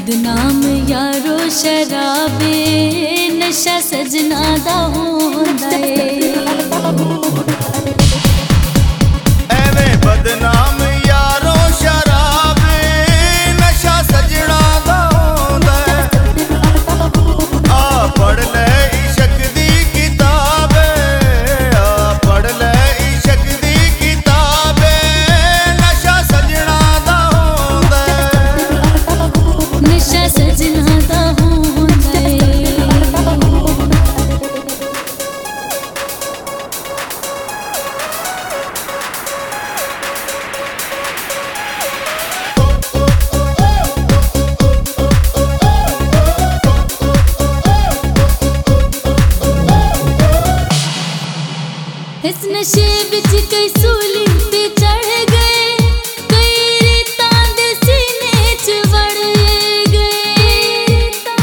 बदनाम यारो शराबे नशा सजना दा होंदा ए एवें बदनाम यारो शराबे नशा सजना दा होंदा आ पढ़ ले इश्क दी किताब आ पढ़ ले इश्क दी किताब नशा सजना दा होंदा नशा सजना दा होंदा ए इस नशे विच कई सूली ते चढ़ गए, कई रेतां दे सीने च वड़ गए,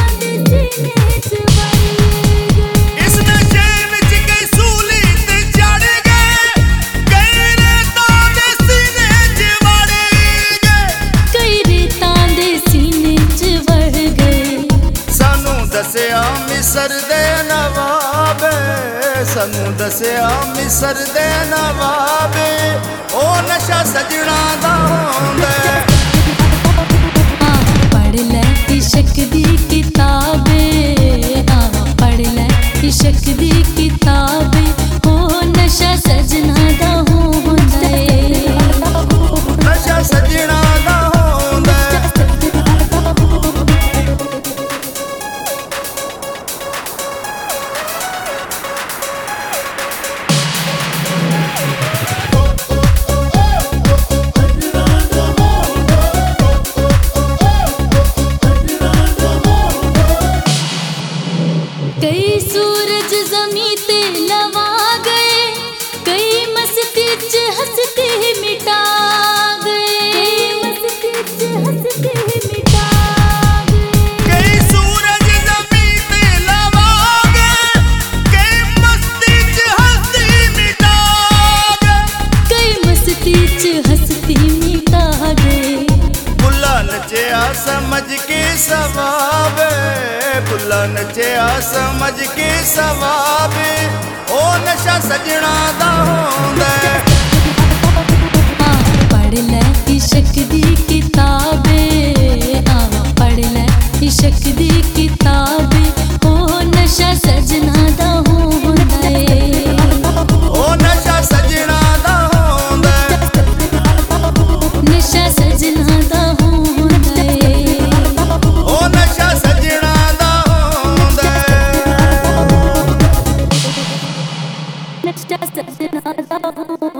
इस नशे विच कई सूली ते चढ़ गए, कई रेतां दे सीने च वड़ गए, कई रेतां दे सीने च वड़ गए। सानू दसिया मिसर दे नवाब, सानू दसिया मिसर दे नवाब ओ नशा सजना दा होंदा पढ़ ले इश्क दी किताबे, पढ़ ले इश्क दी किताबे ओ नशा सजना दा होंदा ए नशा सजना दा होंदा कई सूरज ज़मीं ते लवा गए, कई मस्ती च हंसते मिटा गए, मस्ती च हंसते मिटा गए। कई सूरज ज़मीं ते लवा गए, कई मस्ती च हंसती मिटा गए, कई मस्ती च हंसती मिटा गए। बुला नचया समझ के सवाब, बुला नचया समझ के सवाब ओ नशा सजना दा होंदा पढ़ ले इश्क दी किताबे, पढ़ ले इश्क दी किताबे ओ नशा सजना दा होंदा ए ओ नशा सजना दा होंदा नशा सजना दा होंदा ए ओ नशा सजना दा होंदा नशा सजना दा होंदा